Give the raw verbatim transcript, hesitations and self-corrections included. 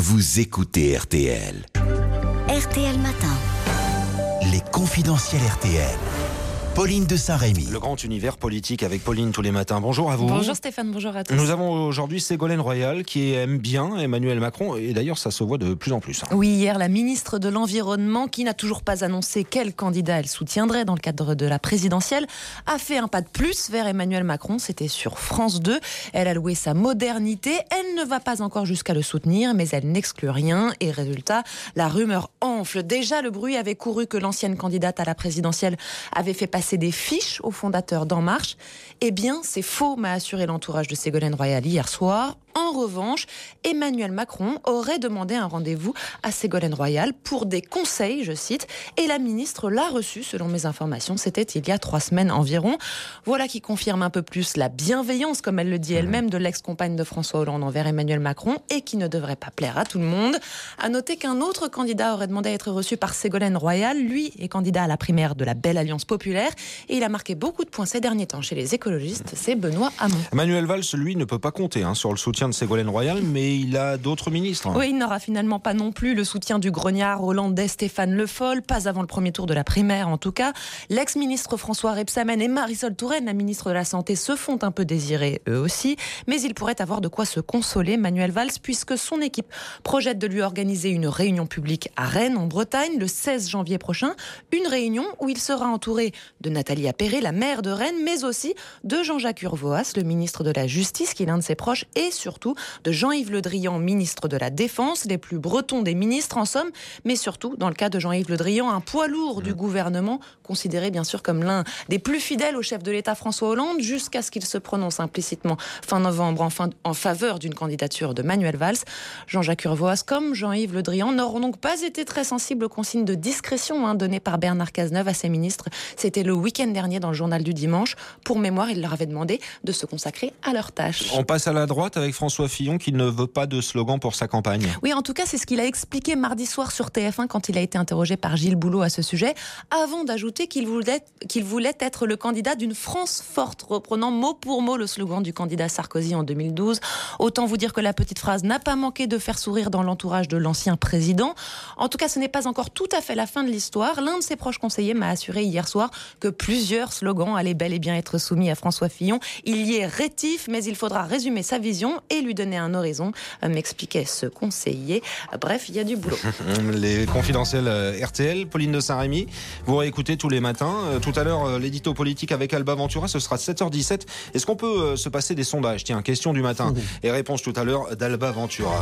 vous écoutez R T L. R T L Matin. Les confidentiels R T L. Pauline de Saint-Rémy. Le grand univers politique avec Pauline tous les matins. Bonjour à vous. Bonjour Stéphane, bonjour à tous. Nous avons aujourd'hui Ségolène Royal qui aime bien Emmanuel Macron et d'ailleurs ça se voit de plus en plus. Oui, hier la ministre de l'Environnement, qui n'a toujours pas annoncé quel candidat elle soutiendrait dans le cadre de la présidentielle, a fait un pas de plus vers Emmanuel Macron. C'était sur France deux. Elle a loué sa modernité. Elle ne va pas encore jusqu'à le soutenir, mais elle n'exclut rien. Et résultat, la rumeur enfle. Déjà, le bruit avait couru que l'ancienne candidate à la présidentielle avait fait passer des fiches au fondateur d'En Marche. Eh bien, c'est faux, m'a assuré l'entourage de Ségolène Royal hier soir. En revanche, Emmanuel Macron aurait demandé un rendez-vous à Ségolène Royal pour des conseils, je cite, et la ministre l'a reçu, selon mes informations, c'était il y a trois semaines environ. Voilà qui confirme un peu plus la bienveillance, comme elle le dit elle-même, de l'ex-compagne de François Hollande envers Emmanuel Macron et qui ne devrait pas plaire à tout le monde. À noter qu'un autre candidat aurait demandé à être reçu par Ségolène Royal. Lui est candidat à la primaire de la Belle Alliance Populaire et il a marqué beaucoup de points ces derniers temps chez les écologistes, c'est Benoît Hamon. Manuel Valls, lui, ne peut pas compter hein, sur le soutien de Ségolène Royal, mais il a d'autres ministres. Oui, il n'aura finalement pas non plus le soutien du grognard hollandais Stéphane Le Foll, pas avant le premier tour de la primaire en tout cas. L'ex-ministre François Rebsamen et Marisol Touraine, la ministre de la Santé, se font un peu désirer eux aussi, mais il pourrait avoir de quoi se consoler, Manuel Valls, puisque son équipe projette de lui organiser une réunion publique à Rennes, en Bretagne, le seize janvier prochain. Une réunion où il sera entouré de Nathalie Appéré, la maire de Rennes, mais aussi de Jean-Jacques Urvoas, le ministre de la Justice, qui est l'un de ses proches, et surtout de Jean-Yves Le Drian, ministre de la Défense, les plus bretons des ministres en somme, mais surtout, dans le cas de Jean-Yves Le Drian, un poids lourd du gouvernement, considéré bien sûr comme l'un des plus fidèles au chef de l'État François Hollande, jusqu'à ce qu'il se prononce implicitement fin novembre en, fin, en faveur d'une candidature de Manuel Valls. Jean-Jacques Urvoas comme Jean-Yves Le Drian n'auront donc pas été très sensibles aux consignes de discrétion hein, données par Bernard Cazeneuve à ses ministres. C'était le week-end dernier dans le journal du dimanche. Pour mémoire, il leur avait demandé de se consacrer à leurs tâches. On passe à la droite avec François Fillon qui ne veut pas de slogan pour sa campagne. Oui, en tout cas, c'est ce qu'il a expliqué mardi soir sur T F un quand il a été interrogé par Gilles Boulot à ce sujet, avant d'ajouter qu'il voulait, qu'il voulait être le candidat d'une France forte, reprenant mot pour mot le slogan du candidat Sarkozy en deux mille douze. Autant vous dire que la petite phrase n'a pas manqué de faire sourire dans l'entourage de l'ancien président. En tout cas, ce n'est pas encore tout à fait la fin de l'histoire. L'un de ses proches conseillers m'a assuré hier soir que plusieurs slogans allaient bel et bien être soumis à François Fillon. Il y est rétif, mais il faudra résumer sa vision et lui donner un horizon, m'expliquait ce conseiller. Bref, il y a du boulot. Les confidentiels R T L, Pauline de Saint-Rémy, vous réécoutez tous les matins. Tout à l'heure, l'édito politique avec Alba Ventura, ce sera sept heures dix-sept. Est-ce qu'on peut se passer des sondages ? Tiens, question du matin et réponse tout à l'heure d'Alba Ventura.